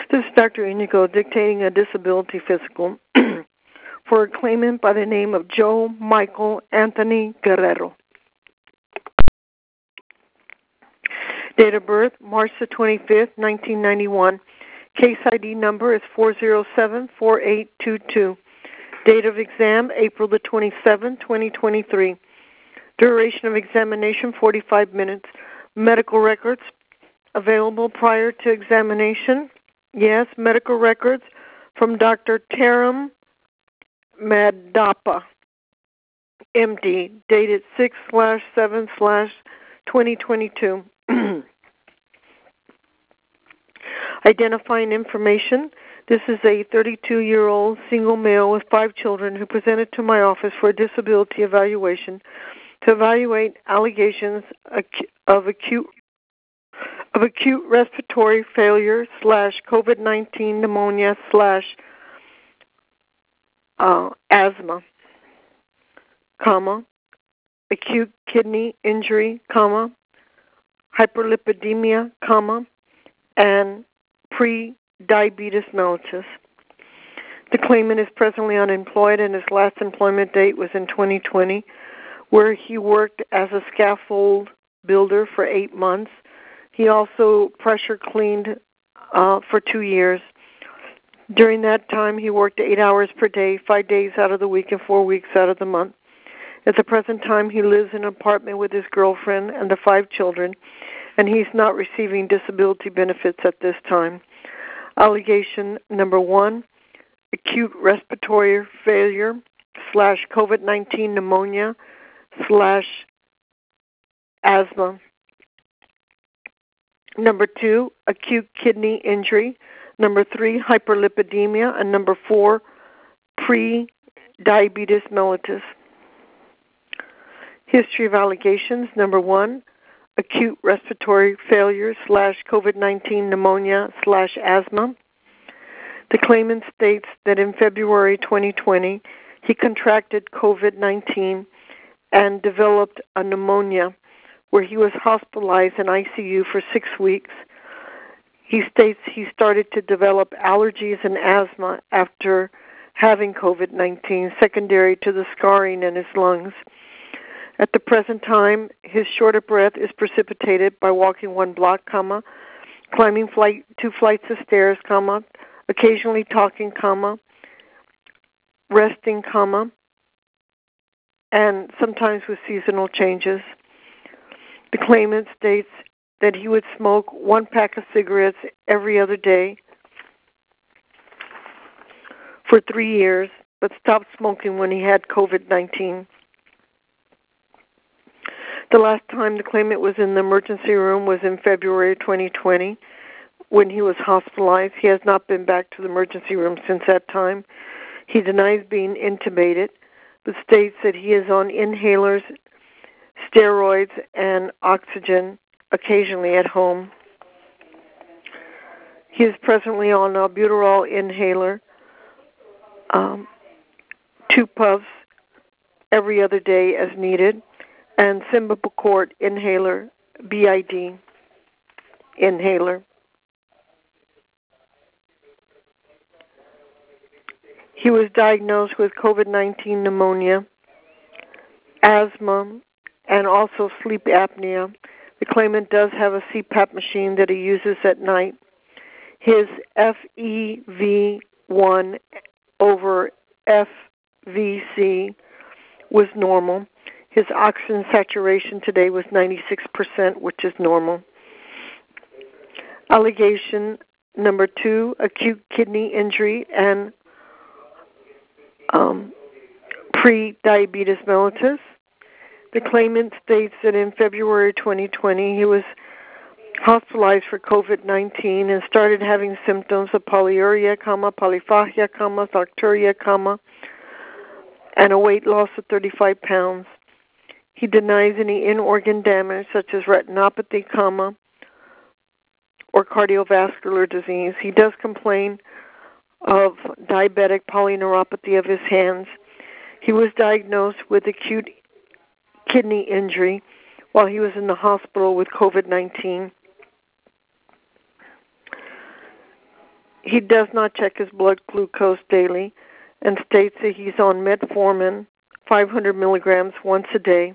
This is Dr. Inigo dictating a disability physical for a claimant by the name of Joe Michael Anthony Guerrero. Date of birth, March the 25th, 1991. Case ID number is 4074822. Date of exam, April the 27th, 2023. Duration of examination, 45 minutes. Medical records available prior to examination. Yes, medical records from Dr. Taram Madappa, MD, dated 6/7/2022. Identifying information. This is a 32-year-old single male with 5 children who presented to my office for a disability evaluation to evaluate allegations of acute respiratory failure / COVID-19 pneumonia / asthma, acute kidney injury, hyperlipidemia, and pre-diabetes mellitus. The claimant is presently unemployed and his last employment date was in 2020, where he worked as a scaffold builder for 8 months. He also pressure cleaned for 2 years. During that time, he worked 8 hours per day, 5 days out of the week, and 4 weeks out of the month. At the present time, he lives in an apartment with his girlfriend and the 5 children, and he's not receiving disability benefits at this time. Allegation number 1, acute respiratory failure / COVID-19 pneumonia / asthma. Number 2, acute kidney injury. Number 3, hyperlipidemia. And number 4, pre-diabetes mellitus. History of allegations. Number 1, acute respiratory failure / COVID-19 pneumonia / asthma. The claimant states that in February 2020, he contracted COVID-19 and developed a pneumonia where he was hospitalized in ICU for 6 weeks. He states he started to develop allergies and asthma after having COVID-19, secondary to the scarring in his lungs. At the present time, his short of breath is precipitated by walking 1 block, climbing 2 flights of stairs, occasionally talking, resting, and sometimes with seasonal changes. The claimant states that he would smoke 1 pack of cigarettes every other day for 3 years, but stopped smoking when he had COVID-19. The last time the claimant was in the emergency room was in February 2020 when he was hospitalized. He has not been back to the emergency room since that time. He denies being intubated, but states that he is on inhalers, steroids, and oxygen occasionally at home. He is presently on albuterol inhaler, 2 puffs every other day as needed, and Symbicort inhaler, BID inhaler. He was diagnosed with COVID-19 pneumonia, asthma, and also sleep apnea. The claimant does have a CPAP machine that he uses at night. His FEV1 over FVC was normal. His oxygen saturation today was 96%, which is normal. Allegation number 2, acute kidney injury and pre-diabetes mellitus. The claimant states that in February 2020, he was hospitalized for COVID-19 and started having symptoms of polyuria, polyphagia, zarturia, and a weight loss of 35 pounds. He denies any in-organ damage such as retinopathy, or cardiovascular disease. He does complain of diabetic polyneuropathy of his hands. He was diagnosed with acute kidney injury while he was in the hospital with COVID-19. He does not check his blood glucose daily and states that he's on metformin, 500 milligrams once a day.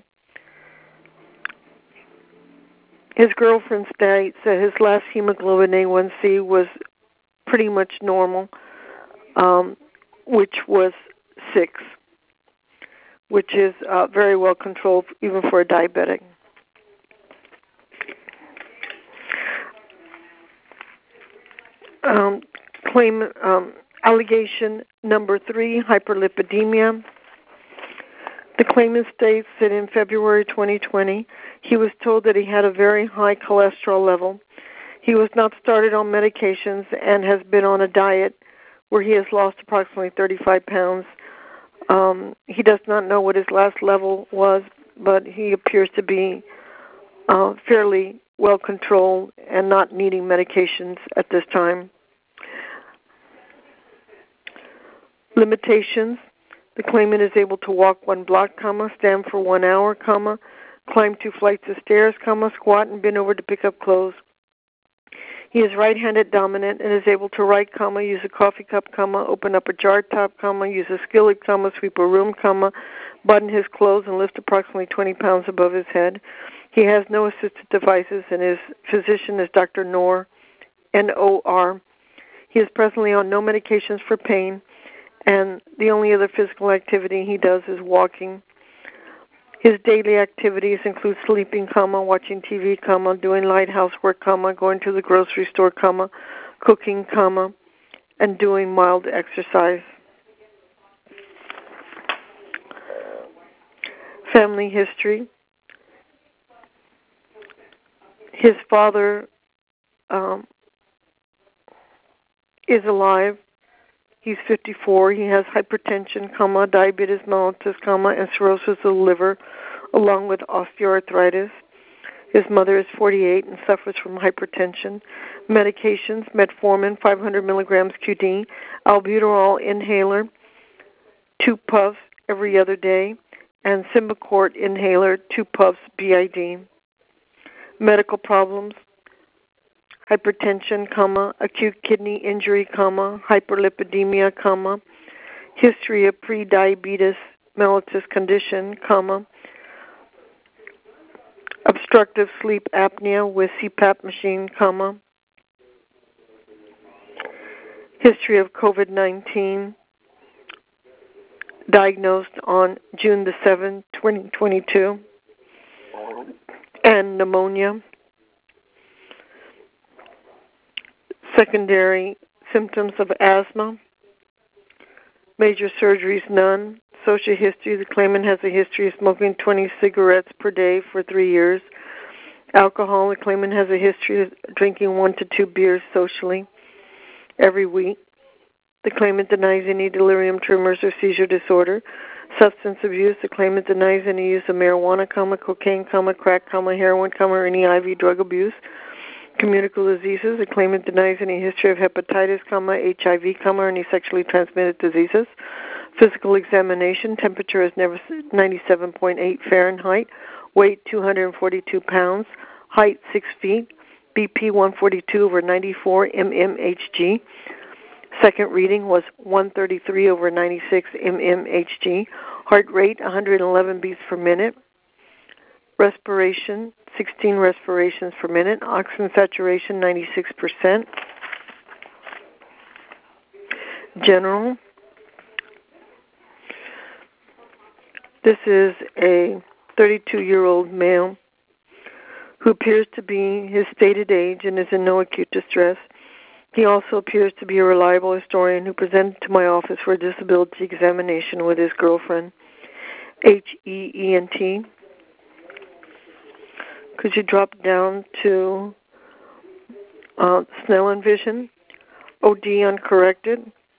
His girlfriend states that his last hemoglobin A1C was pretty much normal, which was 6, which is very well controlled even for a diabetic. Allegation number 3, hyperlipidemia. The claimant states that in February 2020, he was told that he had a very high cholesterol level. He was not started on medications and has been on a diet where he has lost approximately 35 pounds. He does not know what his last level was, but he appears to be fairly well controlled and not needing medications at this time. Limitations. The claimant is able to walk 1 block, stand for 1 hour, climb 2 flights of stairs, squat and bend over to pick up clothes. He is right-handed dominant and is able to write, use a coffee cup, open up a jar top, use a skillet, sweep a room, button his clothes and lift approximately 20 pounds above his head. He has no assisted devices and his physician is Dr. Noor, N-O-R. He is presently on no medications for pain, and the only other physical activity he does is walking. His daily activities include sleeping, watching TV, doing light housework, going to the grocery store, cooking, and doing mild exercise. Family history. His father is alive. He's 54. He has hypertension, diabetes mellitus, and cirrhosis of the liver, along with osteoarthritis. His mother is 48 and suffers from hypertension. Medications, metformin, 500 milligrams QD, albuterol inhaler, 2 puffs every other day, and Symbicort inhaler, 2 puffs BID. Medical problems. Hypertension, acute kidney injury, hyperlipidemia, history of prediabetes mellitus condition, obstructive sleep apnea with CPAP machine, history of COVID-19, diagnosed on June the 7th, 2022, and pneumonia. Secondary symptoms of asthma. Major surgeries, none. Social history, the claimant has a history of smoking 20 cigarettes per day for 3 years. Alcohol, the claimant has a history of drinking 1 to 2 beers socially every week. The claimant denies any delirium tremors or seizure disorder. Substance abuse, the claimant denies any use of marijuana, cocaine, crack, heroin, or any IV drug abuse. Communicable diseases, the claimant denies any history of hepatitis, HIV, or any sexually transmitted diseases. Physical examination, temperature is never 97.8 Fahrenheit, weight 242 pounds, height 6 feet, BP 142/94 mmHg. Second reading was 133/96 mmHg. Heart rate 111 beats per minute. Respiration 16 respirations per minute. Oxygen saturation 96%. General. This is a 32-year-old male who appears to be his stated age and is in no acute distress. He also appears to be a reliable historian who presented to my office for a disability examination with his girlfriend, HEENT. Could you drop down to Snellen vision? OD uncorrected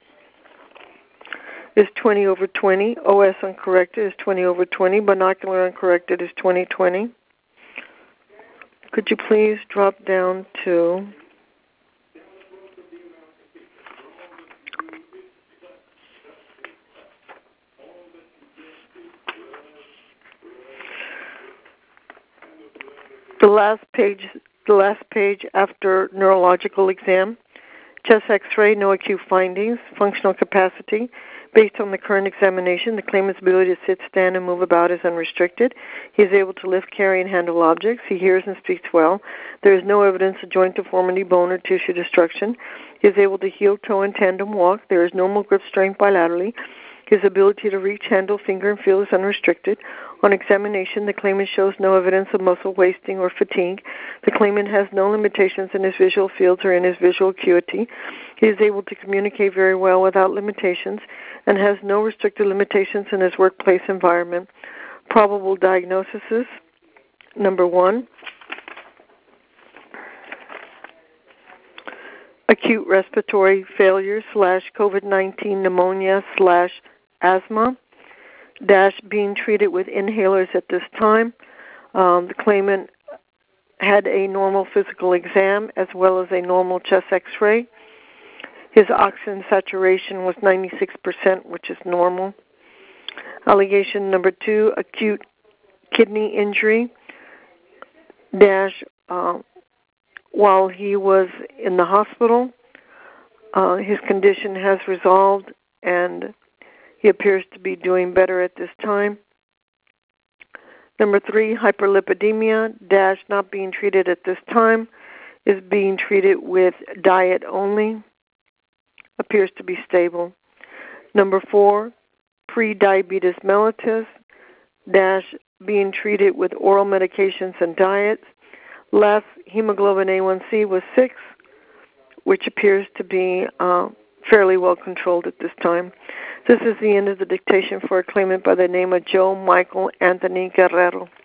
is 20/20. OS uncorrected is 20/20. Binocular uncorrected is 20/20. Could you please drop down to the last page after neurological exam? Chest x-ray, no acute findings. Functional capacity. Based on the current examination, the claimant's ability to sit, stand, and move about is unrestricted. He is able to lift, carry, and handle objects. He hears and speaks well. There is no evidence of joint deformity, bone, or tissue destruction. He is able to heel, toe, and tandem walk. There is normal grip strength bilaterally. His ability to reach, handle, finger, and feel is unrestricted. On examination, the claimant shows no evidence of muscle wasting or fatigue. The claimant has no limitations in his visual fields or in his visual acuity. He is able to communicate very well without limitations and has no restricted limitations in his workplace environment. Probable diagnoses. Number 1, acute respiratory failure / COVID-19 pneumonia / asthma, being treated with inhalers at this time. The claimant had a normal physical exam as well as a normal chest x-ray. His oxygen saturation was 96%, which is normal. Allegation number 2, acute kidney injury - while he was in the hospital, his condition has resolved and he appears to be doing better at this time. Number 3, hyperlipidemia - not being treated at this time, is being treated with diet only, appears to be stable. Number 4, pre-diabetes mellitus - being treated with oral medications and diets. Last hemoglobin A1C was 6, which appears to be fairly well controlled at this time. This is the end of the dictation for a claimant by the name of Joe Michael Anthony Guerrero.